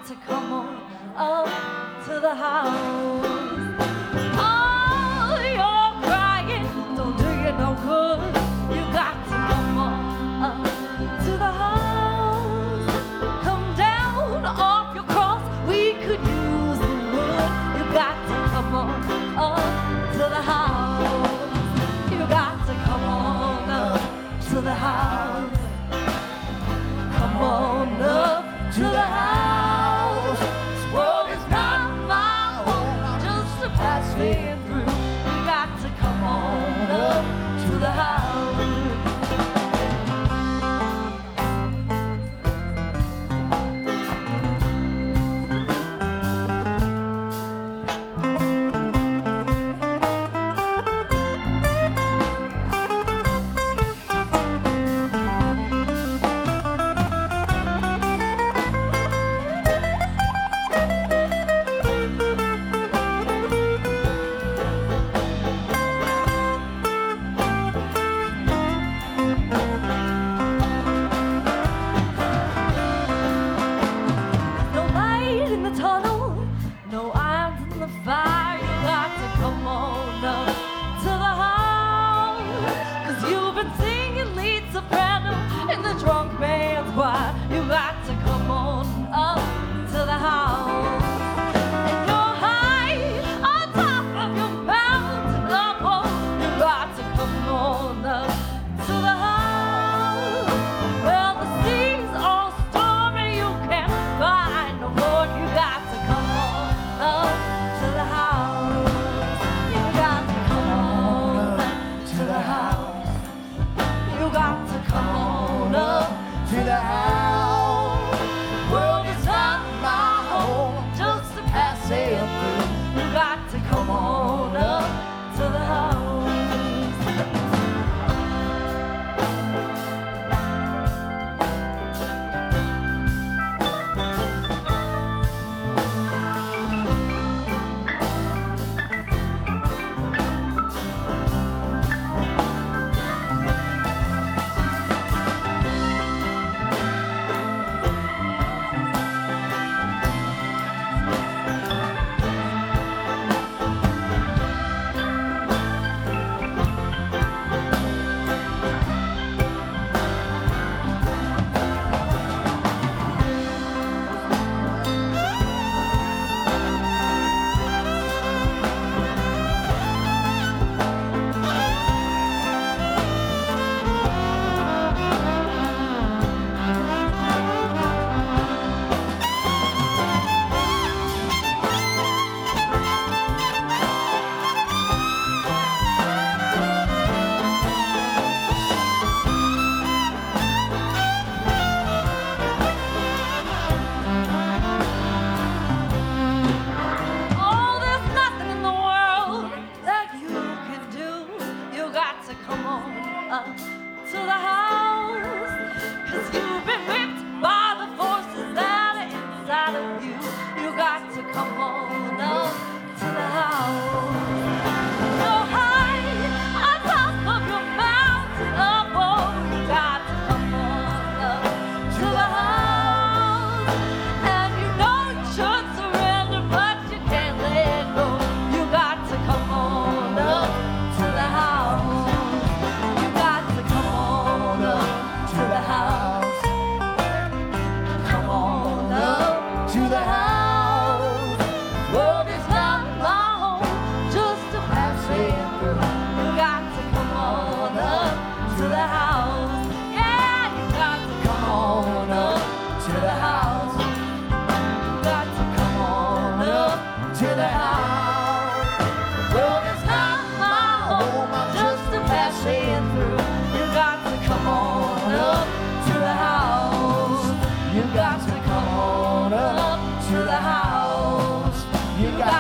to come on up to the house. Oh, you're crying, don't do you no good. You got to come on up to the house. Come down off your cross, we could use the wood. You got to come on up to the house. You got to come on up to the house. Come on up to the house. This world is not my home, just a passing through. You got to come on up to the house. Fire, you got to come on up to the house. 'Cause you've been singing lead soprano in the drunk man's choir. You got to come on up to the house. And you're high on top of your mountain of hope. You got to come on up to the house. Well, the seas are stormy, you can't find no board. You got to come on up to the house. You got to come on up to the house. You got to come on up to the house. World is not my home, just a passing through. You got to come on up to the house. To the house, 'cause you've been whipped by the forces that are inside of you. You got to come on up to the house. You're high on top of your mountain of woe. You got to come on up to the house. And you know you should surrender, but you can't let go. You got to come on up to the house. To the house, come on up to the house. World is not my home, just a passing through. You got to come on up to the house. Yeah, you got to come on up to the house. You got to come on up to the house. World is not my home, I'm just a passing through. You got to come on up to the house. You got to come on up to the house. You got